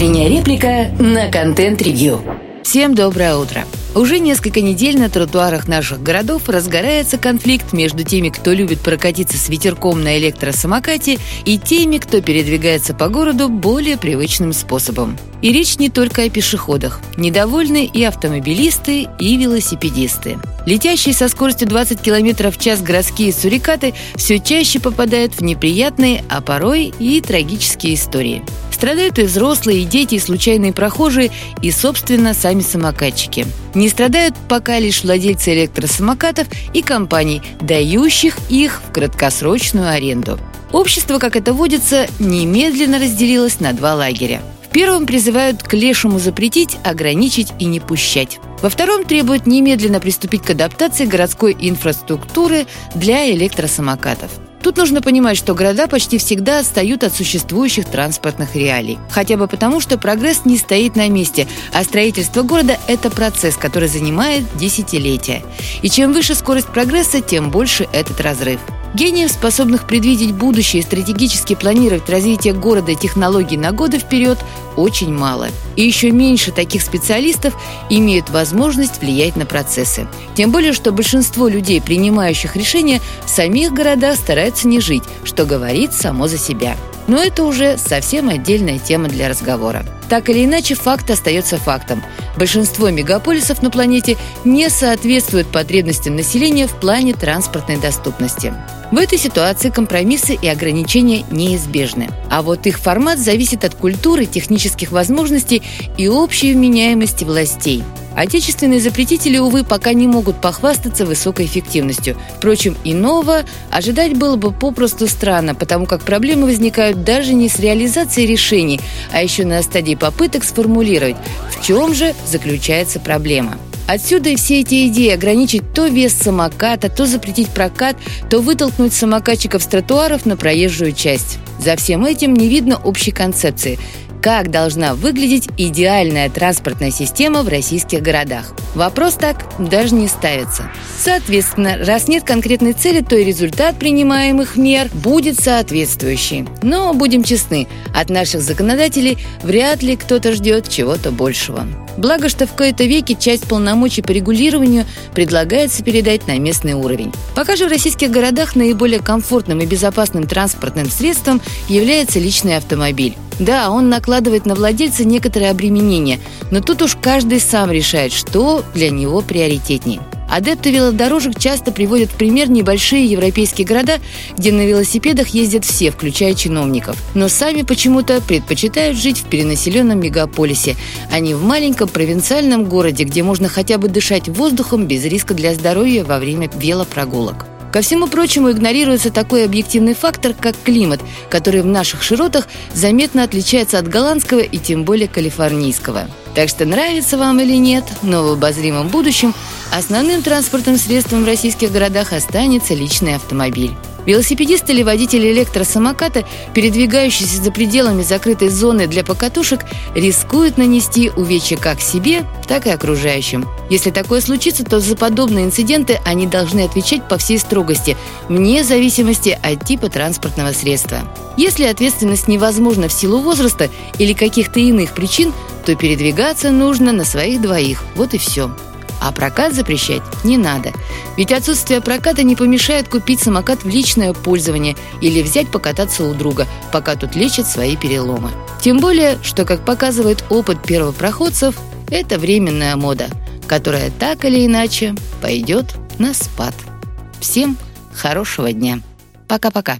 Утренняя реплика на контент-ревью. Всем доброе утро! Уже несколько недель на тротуарах наших городов разгорается конфликт между теми, кто любит прокатиться с ветерком на электросамокате, и теми, кто передвигается по городу более привычным способом. И речь не только о пешеходах. Недовольны и автомобилисты, и велосипедисты. Летящие со скоростью 20 км в час городские сурикаты все чаще попадают в неприятные, а порой и трагические истории. Страдают и взрослые, и дети, и случайные прохожие, и, собственно, сами самокатчики. Не страдают пока лишь владельцы электросамокатов и компаний, дающих их в краткосрочную аренду. Общество, как это водится, немедленно разделилось на два лагеря. В первом призывают к лешему запретить, ограничить и не пущать. Во втором требуют немедленно приступить к адаптации городской инфраструктуры для электросамокатов. Тут нужно понимать, что города почти всегда отстают от существующих транспортных реалий. Хотя бы потому, что прогресс не стоит на месте, а строительство города – это процесс, который занимает десятилетия. И чем выше скорость прогресса, тем больше этот разрыв. Гениев, способных предвидеть будущее и стратегически планировать развитие города и технологий на годы вперед, очень мало. И еще меньше таких специалистов имеют возможность влиять на процессы. Тем более, что большинство людей, принимающих решения, в самих городах стараются не жить, что говорит само за себя. Но это уже совсем отдельная тема для разговора. Так или иначе, факт остается фактом. Большинство мегаполисов на планете не соответствуют потребностям населения в плане транспортной доступности. В этой ситуации компромиссы и ограничения неизбежны. А вот их формат зависит от культуры, технических возможностей и общей вменяемости властей. Отечественные запретители, увы, пока не могут похвастаться высокой эффективностью. Впрочем, иного ожидать было бы попросту странно, потому как проблемы возникают даже не с реализацией решений, а еще на стадии попыток сформулировать, в чем же заключается проблема. Отсюда и все эти идеи ограничить то вес самоката, то запретить прокат, то вытолкнуть самокатчиков с тротуаров на проезжую часть. За всем этим не видно общей концепции. Как должна выглядеть идеальная транспортная система в российских городах? Вопрос так даже не ставится. Соответственно, раз нет конкретной цели, то и результат принимаемых мер будет соответствующий. Но, будем честны, от наших законодателей вряд ли кто-то ждет чего-то большего. Благо, что в кои-то веки часть полномочий по регулированию предлагается передать на местный уровень. Пока же в российских городах наиболее комфортным и безопасным транспортным средством является личный автомобиль. Да, он накладывает на владельца некоторые обременения, но тут уж каждый сам решает, что для него приоритетней. Адепты велодорожек часто приводят в пример небольшие европейские города, где на велосипедах ездят все, включая чиновников. Но сами почему-то предпочитают жить в перенаселенном мегаполисе, а не в маленьком провинциальном городе, где можно хотя бы дышать воздухом без риска для здоровья во время велопрогулок. Ко всему прочему, игнорируется такой объективный фактор, как климат, который в наших широтах заметно отличается от голландского и тем более калифорнийского. Так что нравится вам или нет, но в обозримом будущем основным транспортным средством в российских городах останется личный автомобиль. Велосипедист или водитель электросамоката, передвигающийся за пределами закрытой зоны для покатушек, рискует нанести увечья как себе, так и окружающим. Если такое случится, то за подобные инциденты они должны отвечать по всей строгости, вне зависимости от типа транспортного средства. Если ответственность невозможна в силу возраста или каких-то иных причин, то передвигаться нужно на своих двоих. Вот и все. А прокат запрещать не надо. Ведь отсутствие проката не помешает купить самокат в личное пользование или взять покататься у друга, пока тот лечит свои переломы. Тем более, что, как показывает опыт первопроходцев, это временная мода, которая так или иначе пойдет на спад. Всем хорошего дня. Пока-пока.